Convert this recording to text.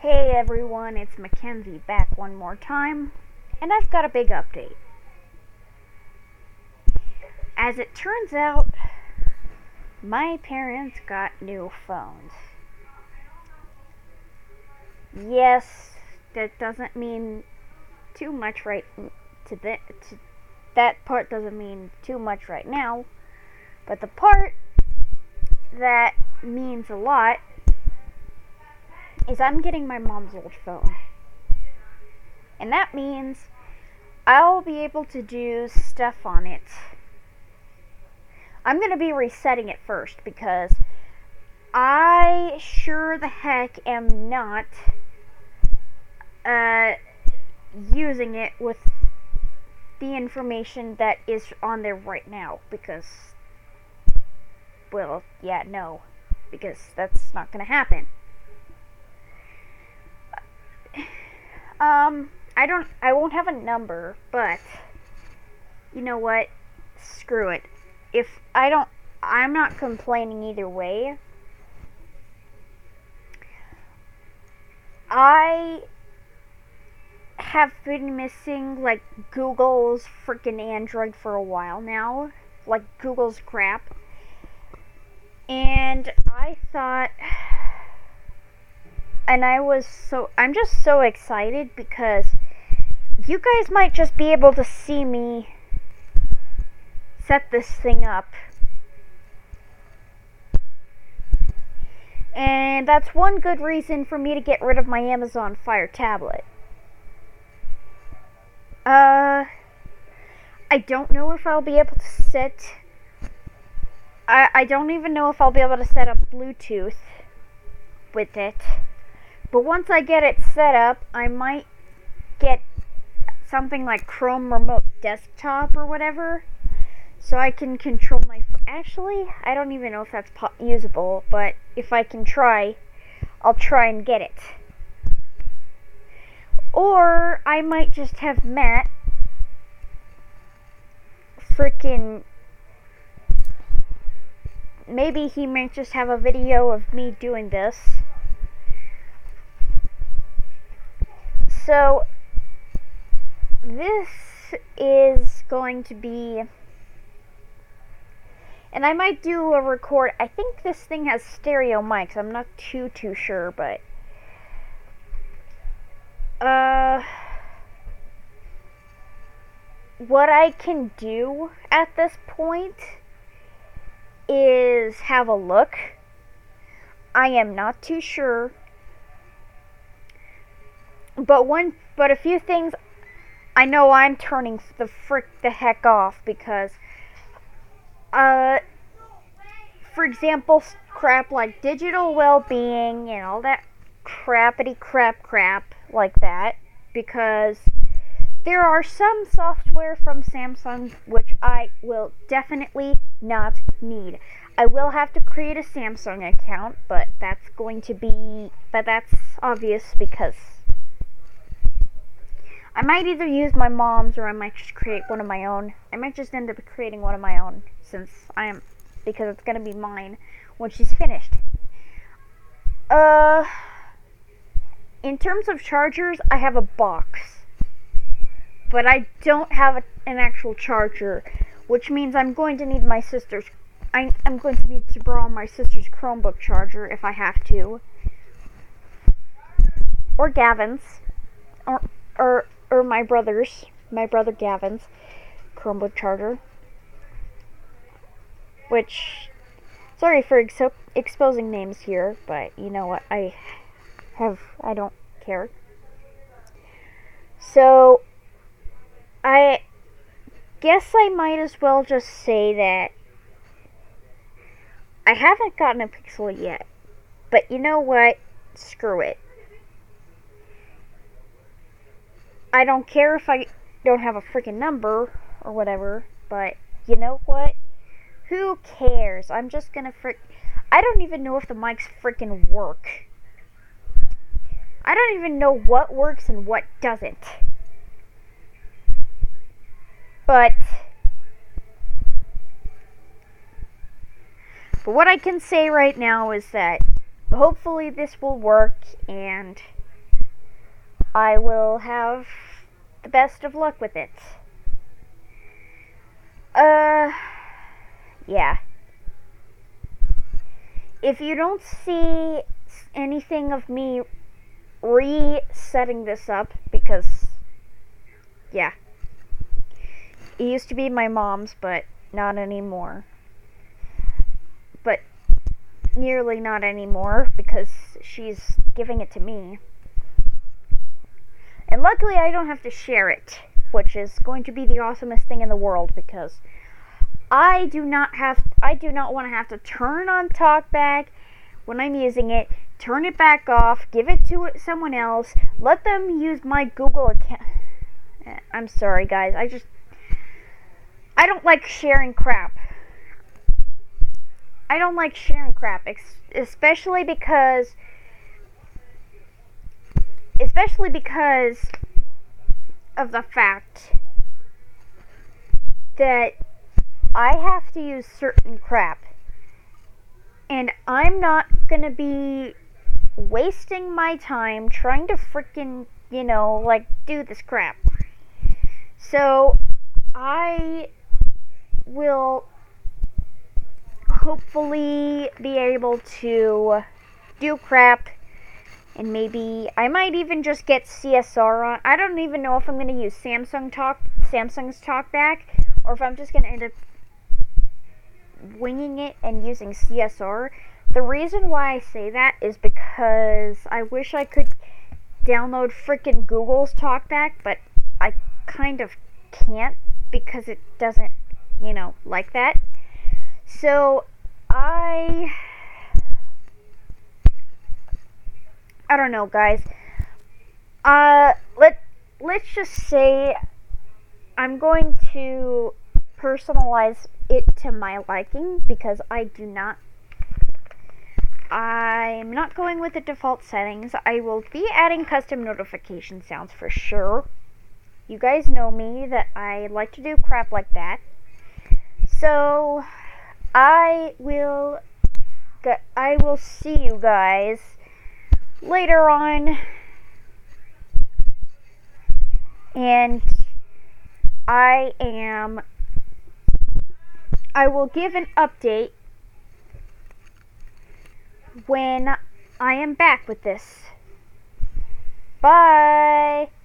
Hey everyone, it's Mackenzie back one more time, and I've got a big update. As it turns out, my parents got new phones. Yes, that doesn't mean too much that part doesn't mean too much right now, but the part that means a lot is I'm getting my mom's old phone. And that means I'll be able to do stuff on it. I'm going to be resetting it first because I sure the heck am not using it with the information that is on there right now because, because that's not going to happen. I won't have a number, but you know what? Screw it. I'm not complaining either way. I have been missing, Google's freaking Android for a while now. Google's crap. And I thought... And I'm just so excited because you guys might just be able to see me set this thing up. And that's one good reason for me to get rid of my Amazon Fire tablet. I don't know if I'll be able to set... I don't even know if I'll be able to set up Bluetooth with it. But once I get it set up, I might get something like Chrome Remote Desktop or whatever, so I can control my... Actually, I don't even know if that's usable, but if I can try, I'll try and get it. Or I might just have Matt maybe he might just have a video of me doing this. So, this is going to be... And I might do a record... I think this thing has stereo mics. I'm not too sure, but... What I can do at this point is have a look. I am not too sure. But a few things I know I'm turning the heck off because, for example, crap like digital well-being and all that crappity crap like that, because there are some software from Samsung which I will definitely not need. I will have to create a Samsung account, but that's obvious because I might either use my mom's or I might just create one of my own. I might just end up creating one of my own because it's gonna be mine when she's finished. In terms of chargers, I have a box, but I don't have an actual charger, which means I'm going to need my sister's. I'm going to need to borrow my sister's Chromebook charger if I have to, or Gavin's, or my brother Gavin's Chromebook charger. Which, sorry for exposing names here, but you know what, I don't care. So, I guess I might as well just say that I haven't gotten a Pixel yet, but you know what, screw it. I don't care if I don't have a freaking number or whatever, but you know what? Who cares? I'm just gonna I don't even know if the mics freaking work. I don't even know what works and what doesn't. But what I can say right now is that hopefully this will work, and I will have the best of luck with it. Yeah. If you don't see anything of me resetting this up, because, yeah. It used to be my mom's, but not anymore. But nearly not anymore, because she's giving it to me. And luckily I don't have to share it, which is going to be the awesomest thing in the world, because I do not want to have to turn on TalkBack when I'm using it, turn it back off, give it to someone else, let them use my Google account. I'm sorry, guys. I don't like sharing crap. I don't like sharing crap, especially because of the fact that I have to use certain crap, and I'm not gonna be wasting my time trying to freaking, do this crap. So I will hopefully be able to do crap, and maybe I might even just get CSR on. I don't even know if I'm going to use Samsung's TalkBack, or if I'm just going to end up winging it and using CSR. The reason why I say that is because I wish I could download freaking Google's TalkBack, but I kind of can't because it doesn't, like that. So I don't know, guys. Let's just say I'm going to personalize it to my liking, because I'm not going with the default settings. I will be adding custom notification sounds for sure. You guys know me, that I like to do crap like that. So I will see you guys later on, and I will give an update when I am back with this. Bye!